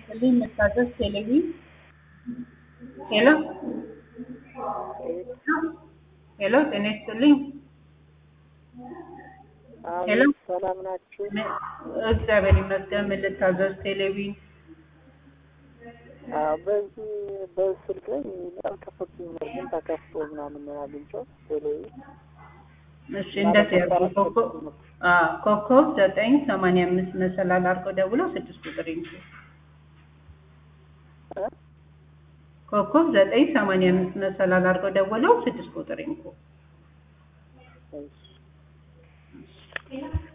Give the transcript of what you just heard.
Actually, Mrs. Televi. Hello? Hello, Tenestali. Hello? አቤት ሰላም ናችሁ? እግዚአብሔር ይመስገን። Mrs. Televi. በዚህ በስልክ ላይ ያልከፈቱኝ ነው ግን ተከፍቶ ምናምን አግኝቼው ቴሌቪ እሺ እንደዚህ ያርጉ። ኮከብ 985 መሰላል አድርገው ደውለው 6 ቁጥር ይንኩ። ኮከብ 985 መሰላል አድርገው ደውለው 6 ቁጥር ይንኩ።